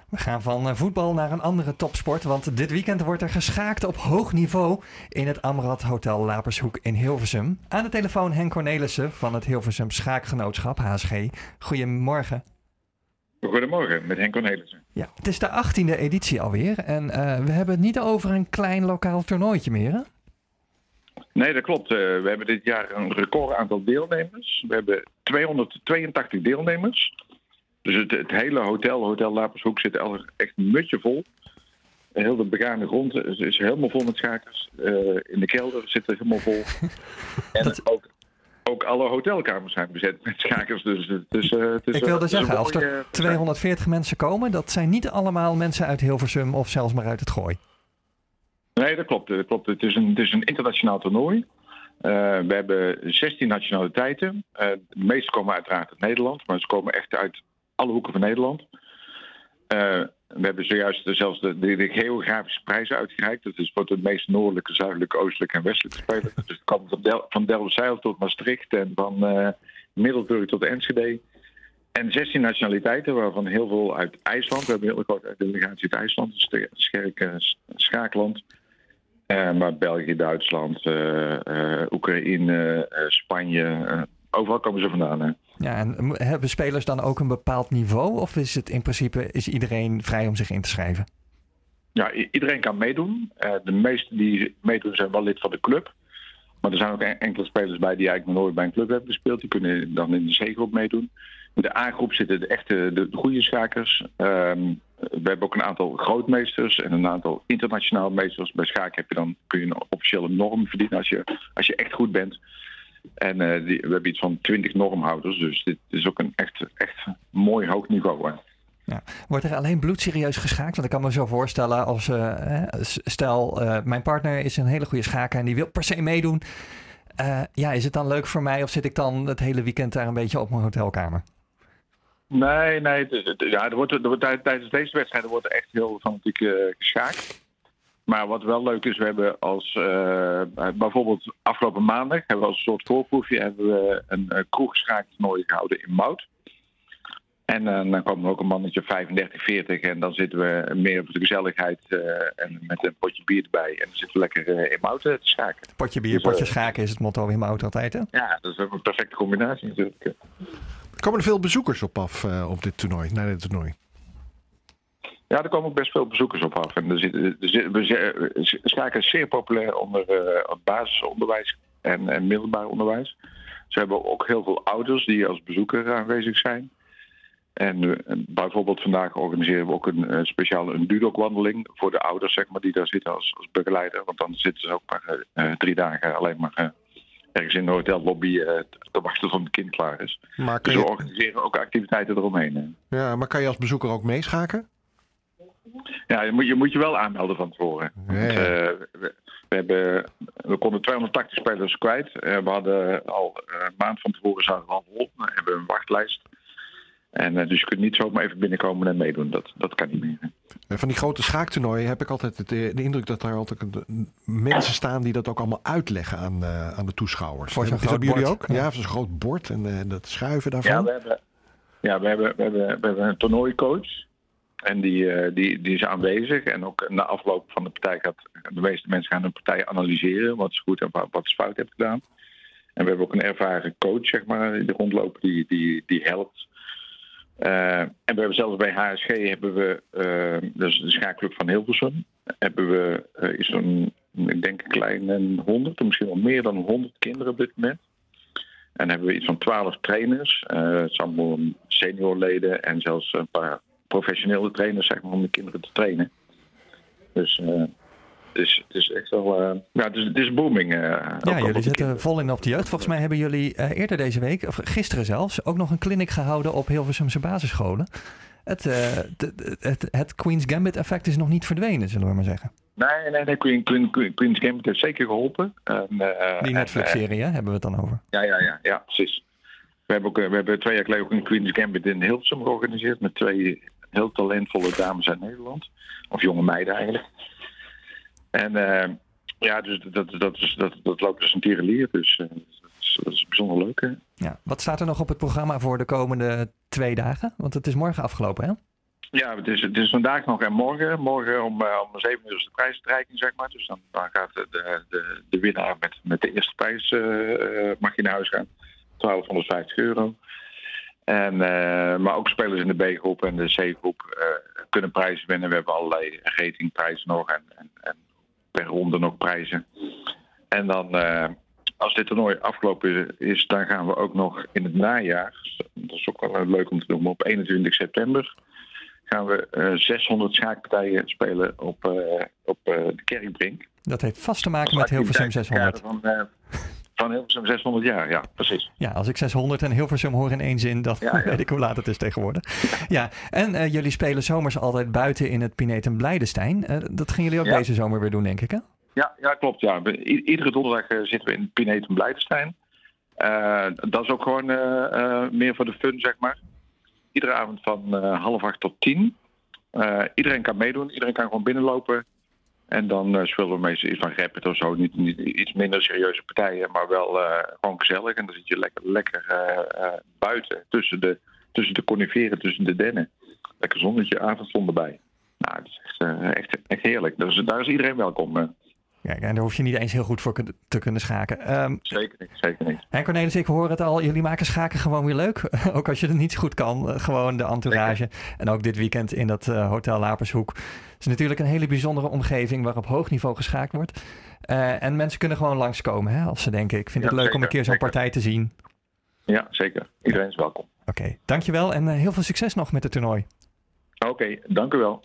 We gaan van voetbal naar een andere topsport, want dit weekend wordt er geschaakt op hoog niveau in het Amrad Hotel Lapershoek in Hilversum. Aan de telefoon Henk Cornelissen van het Hilversum Schaakgenootschap, HSG. Goedemorgen. Goedemorgen, met Henk Cornelissen. Ja, het is de 18e editie alweer en we hebben het niet over een klein lokaal toernooitje meer, hè? Nee, dat klopt. We hebben dit jaar een record aantal deelnemers. We hebben 282 deelnemers. Dus het hele Hotel Lapershoek zit echt een mutje vol. Heel de begane grond is helemaal vol met schakers. In de kelder zit er helemaal vol. En ook alle hotelkamers zijn bezet met schakers. Dus ik wilde zeggen, als er 240 mensen komen, dat zijn niet allemaal mensen uit Hilversum of zelfs maar uit het Gooi. Nee, dat klopt. Het is een internationaal toernooi. We hebben 16 nationaliteiten. De meeste komen uiteraard uit Nederland, maar ze komen echt uit alle hoeken van Nederland. We hebben zojuist zelfs de geografische prijzen uitgereikt. Dat is voor de meest noordelijke, zuidelijke, oostelijke en westelijke spelers. Dus het kan van Delfzijl tot Maastricht en van Middelburg tot Enschede. En 16 nationaliteiten, waarvan heel veel uit IJsland. We hebben een hele grote delegatie uit IJsland. Dus een sterk schaakland. Maar België, Duitsland, Oekraïne, Spanje, overal komen ze vandaan. Hè. Ja, en hebben spelers dan ook een bepaald niveau? Of is het in principe iedereen vrij om zich in te schrijven? Ja, iedereen kan meedoen. De meesten die meedoen zijn wel lid van de club. Maar er zijn ook enkele spelers bij die eigenlijk nog nooit bij een club hebben gespeeld. Die kunnen dan in de C-groep meedoen. In de A-groep zitten de goede schakers. We hebben ook een aantal grootmeesters en een aantal internationaal meesters. Bij schaak kun je een officiële norm verdienen als je echt goed bent. En we hebben iets van 20 normhouders. Dus dit is ook een echt mooi hoog niveau. Hè. Ja. Wordt er alleen bloedserieus geschaakt? Want ik kan me zo voorstellen als stel mijn partner is een hele goede schaker en die wil per se meedoen. Is het dan leuk voor mij of zit ik dan het hele weekend daar een beetje op mijn hotelkamer? Nee. Tijdens deze wedstrijden wordt er echt heel fanatiek geschaakt. Maar wat wel leuk is, we hebben bijvoorbeeld afgelopen maandag hebben we als een soort voorproefje een kroegschaaktoernooi gehouden in Mout. En dan komen er ook een mannetje 35, 40 en dan zitten we meer voor de gezelligheid en met een potje bier erbij. En dan zitten we lekker in Mout te schaken. Potje bier, potje schaken is het motto in Mout altijd, hè? Ja, dat is ook een perfecte combinatie natuurlijk. Komen er veel bezoekers op af op dit toernooi, naar dit toernooi? Ja, er komen ook best veel bezoekers op af. En schaken is zeer populair onder het basisonderwijs en middelbaar onderwijs. Ze hebben ook heel veel ouders die als bezoeker aanwezig zijn. En bijvoorbeeld vandaag organiseren we ook een dudokwandeling voor de ouders, zeg maar, die daar zitten als begeleider. Want dan zitten ze ook maar 3 dagen alleen maar ergens in de hotellobby te wachten tot het kind klaar is. Dus we organiseren ook activiteiten eromheen. Ja, maar kan je als bezoeker ook meeschaken? Ja, je moet je wel aanmelden van tevoren. Ja. We konden 280 spelers kwijt. We hadden al een maand van tevoren zaten we al vol. Dan hebben we een wachtlijst. En dus je kunt niet zomaar even binnenkomen en meedoen. Dat kan niet meer. Van die grote schaaktoernooien heb ik altijd de indruk dat daar altijd mensen staan die dat ook allemaal uitleggen aan de toeschouwers. Voor zo'n is dat bij jullie ook? Ja, ja, voor zo'n groot bord en dat schuiven daarvan. Ja, we hebben een toernooicoach. En die is aanwezig. En ook na afloop van de partij de meeste mensen gaan een partij analyseren. Wat ze goed en wat ze fout hebben gedaan. En we hebben ook een ervaren coach, zeg maar, die rondlopen, die helpt. En we hebben zelfs bij HSG dus de schaakclub van Hilversum, hebben we ik denk een kleine 100, misschien wel meer dan 100 kinderen op dit moment. En hebben we iets van 12 trainers, allemaal seniorleden en zelfs een paar professionele trainers, zeg maar, om de kinderen te trainen. Dus het is echt wel... het is booming. Jullie zitten vol in op de jeugd. Volgens mij hebben jullie eerder deze week, of gisteren zelfs, ook nog een clinic gehouden op Hilversumse basisscholen. Het Queen's Gambit effect is nog niet verdwenen, zullen we maar zeggen. Nee, Queen's Gambit heeft zeker geholpen. Die Netflix-serie, hebben we het dan over? Ja, precies. We hebben 2 jaar geleden ook een Queen's Gambit in Hilversum georganiseerd met 2 heel talentvolle dames uit Nederland. Of jonge meiden eigenlijk. En dus dat loopt dus een tierenlier. Dus dat is bijzonder leuk. Hè? Ja. Wat staat er nog op het programma voor de komende 2 dagen? Want het is morgen afgelopen, hè? Ja, het is vandaag nog en morgen. Morgen om 7 uur is de prijsuitreiking, zeg maar. Dus dan gaat de winnaar met de eerste prijs mag je naar huis gaan. €1250. Maar ook spelers in de B-groep en de C-groep kunnen prijzen winnen. We hebben allerlei ratingprijzen nog en per ronde nog prijzen. En dan, als dit toernooi afgelopen is, dan gaan we ook nog in het najaar, dat is ook wel leuk om te doen, maar op 21 september gaan we 600 schaakpartijen spelen op de Kerkbrink. Dat heeft vast te maken met Hilversum 600. Van Hilversum 600 jaar, ja, precies. Ja, als ik 600 en Hilversum hoor in één zin, dan weet ik hoe laat het is tegenwoordig. Ja, en jullie spelen zomers altijd buiten in het Pinetum Blijdenstein. Dat gaan jullie ook deze zomer weer doen, denk ik, hè? Ja, klopt. Ja. Iedere donderdag zitten we in het Pinetum Blijdenstein. Dat is ook gewoon meer voor de fun, zeg maar. Iedere avond van 7:30 tot 10. Iedereen kan meedoen, iedereen kan gewoon binnenlopen. En dan spelen we meestal iets van rapid of zo. Niet iets minder serieuze partijen, maar wel gewoon gezellig. En dan zit je lekker buiten tussen de coniferen, tussen de dennen. Lekker zonnetje, avondzon erbij. Nou, dat is echt heerlijk. Dus daar is iedereen welkom. Kijk, en daar hoef je niet eens heel goed voor te kunnen schaken. Zeker niet. En Cornelis, ik hoor het al. Jullie maken schaken gewoon weer leuk. Ook als je het niet zo goed kan. Gewoon de entourage. Zeker. En ook dit weekend in dat Hotel Lapershoek. Het is natuurlijk een hele bijzondere omgeving waar op hoog niveau geschaakt wordt. En mensen kunnen gewoon langskomen, hè, als ze denken. Ik vind het leuk om een keer zo'n partij te zien. Ja, zeker. Iedereen is welkom. Oké, dankjewel en heel veel succes nog met het toernooi. Oké, dank u wel.